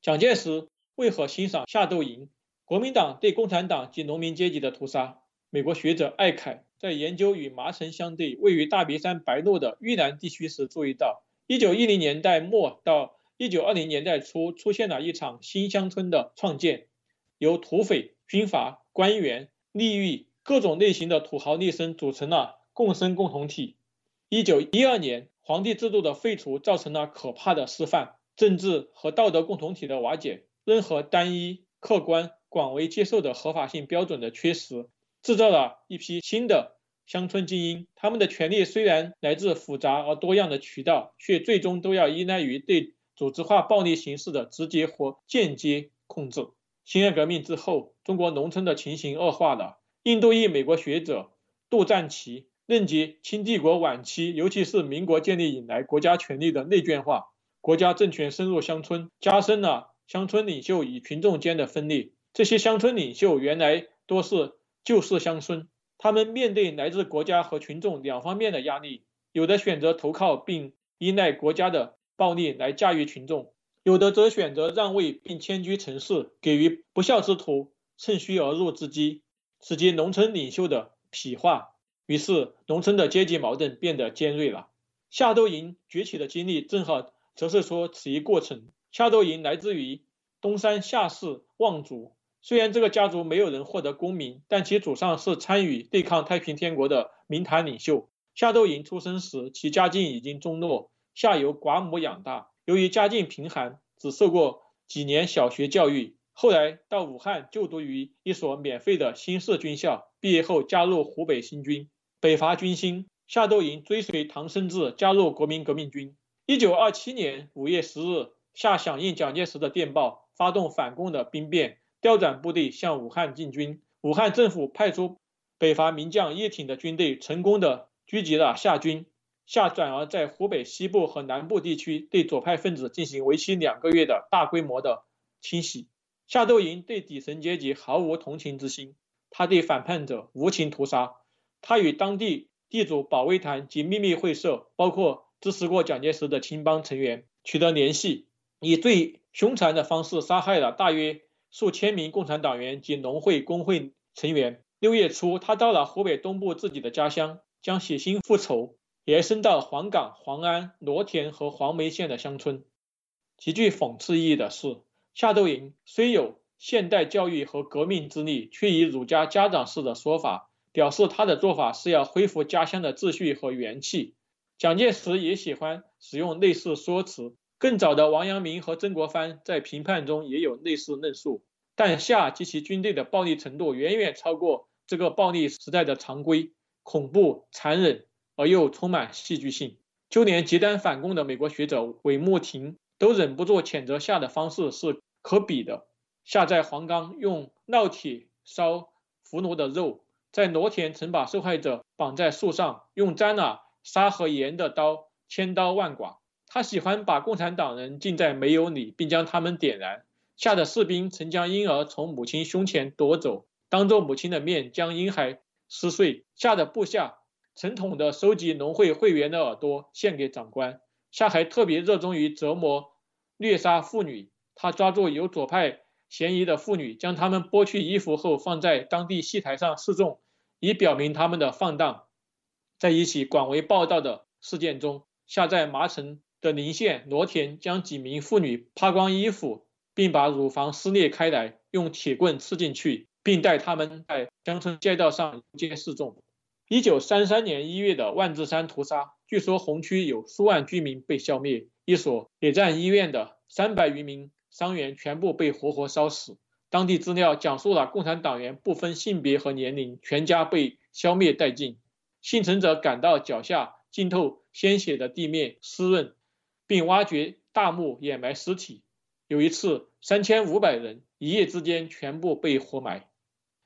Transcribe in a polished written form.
蒋介石为何欣赏夏斗寅？国民党对共产党及农民阶级的屠杀。美国学者艾凯在研究与麻城相对、位于大别山白鹿的豫南地区时注意到，1910年代末到1920年代初出现了一场新乡村的创建，由土匪、军阀、官员、吏狱各种类型的土豪劣绅组成了共生共同体。1912年，皇帝制度的废除造成了可怕的示范，政治和道德共同体的瓦解，任何单一、客观、广为接受的合法性标准的缺失，制造了一批新的乡村精英。他们的权利虽然来自复杂而多样的渠道，却最终都要依赖于对组织化暴力形式的直接或间接控制。辛亥革命之后，中国农村的情形恶化了。印度裔美国学者杜赞奇认为，清帝国晚期，尤其是民国建立以来，国家权力的内卷化，国家政权深入乡村，加深了乡村领袖与群众间的分裂。这些乡村领袖原来多是旧式乡村，他们面对来自国家和群众两方面的压力，有的选择投靠并依赖国家的暴力来驾驭群众，有的则选择让位并迁居城市，给予不孝之徒趁虚而入之机，使其农村领袖的痞化。于是农村的阶级矛盾变得尖锐了。夏斗寅崛起的经历正好折射出此一过程。夏斗寅来自于东山夏氏望族，虽然这个家族没有人获得功名，但其祖上是参与对抗太平天国的明坛领袖。夏斗寅出生时，其家境已经中落，下由寡母养大。由于家境贫寒，只受过几年小学教育，后来到武汉就读于一所免费的新式军校，毕业后加入湖北新军。北伐军心，夏斗寅追随唐生智加入国民革命军。1927年5月10日，夏响应蒋介石的电报，发动反攻的兵变，调转部队向武汉进军。武汉政府派出北伐名将叶挺的军队，成功的狙击了夏军。夏转而在湖北西部和南部地区对左派分子进行为期2个月的大规模的清洗。夏斗寅对底层阶级毫无同情之心，他对反叛者无情屠杀。他与当地地主保卫团及秘密会社，包括支持过蒋介石的青帮成员取得联系，以最凶残的方式杀害了大约数千名共产党员及农会工会成员。6月初，他到了湖北东部自己的家乡，将血腥复仇延伸到黄冈、黄安、罗田和黄梅县的乡村。极具讽刺意义的是，夏斗寅虽有现代教育和革命之力，却以儒家家长式的说法表示他的做法是要恢复家乡的秩序和元气。蒋介石也喜欢使用类似说辞，更早的王阳明和曾国藩在评判中也有类似论述，但夏及其军队的暴力程度远远超过这个暴力时代的常规，恐怖、残忍而又充满戏剧性。就连极端反共的美国学者韦慕廷都忍不住谴责夏的方式是可比的。夏在黄冈用烙铁烧俘虏的肉，在罗田曾把受害者绑在树上，用沾了沙和盐的刀千刀万剐。他喜欢把共产党人浸在煤油里，并将他们点燃。夏的士兵曾将婴儿从母亲胸前夺走，当着母亲的面将婴孩撕碎。夏的部下成统的收集农会会员的耳朵献给长官。夏还特别热衷于折磨虐杀妇女，他抓住有左派嫌疑的妇女，将她们剥去衣服后放在当地戏台上示众，以表明他们的放荡。在一起广为报道的事件中，夏在麻城的临县罗田将几名妇女扒光衣服，并把乳房撕裂开来，用铁棍刺进去，并带他们在乡村街道上游街示众。1933年1月的万治山屠杀，据说红区有数万居民被消灭，一所野战医院的300余名伤员全部被活活烧死。当地资料讲述了共产党员不分性别和年龄，全家被消灭殆尽。幸存者赶到脚下浸透鲜血的地面湿润，并挖掘大墓掩埋尸体。有一次，3500人一夜之间全部被活埋。